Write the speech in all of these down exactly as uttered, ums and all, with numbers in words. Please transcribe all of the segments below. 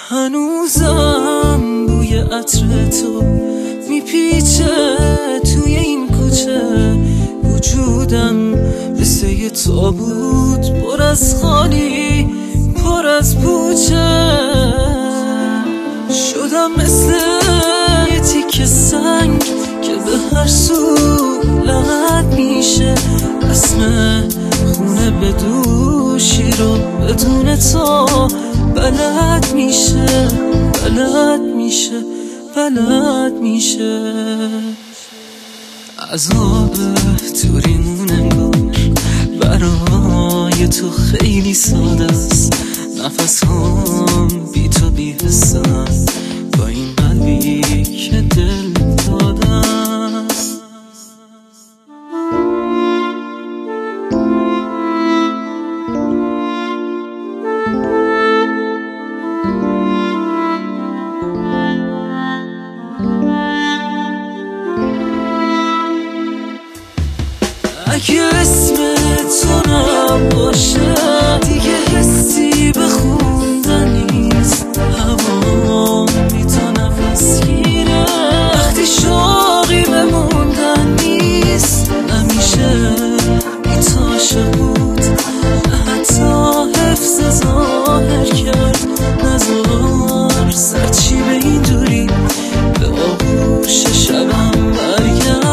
هنوزم بوی عطر تو میپیچه توی این کوچه، وجودم مثل یه تابوت پر از خالی، پر از پوچه. شدم مثل یه تیکه سنگ که به هر سو لغت میشه، اسم خونه به دوشی رو بدون تو بلد میشه، بلد میشه، بلد میشه. عذاب توریمون انگار برای تو خیلی ساده است. نفس هم بی تو بی حسن با این قلبی که دل داده است. اگه اسم تو نباشه دیگه حسی به خوندن نیست، هوا بی تو نفس گیره. وقتی شوقی بموندن نیست، نمیشه بی تو عاشق بود، نه حتی حفظ ظاهر کرد. نذار سرچی به این دوری به آغوش شبم برگرد.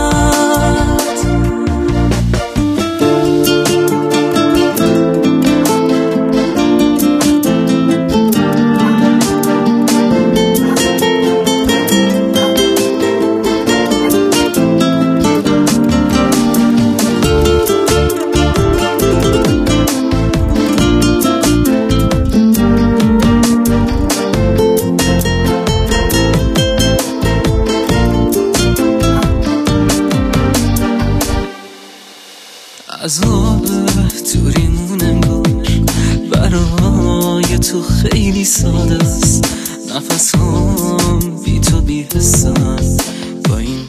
عذاب توریمون انگار برای تو خیلی ساده است. نفس هم بی تو بی حسن با این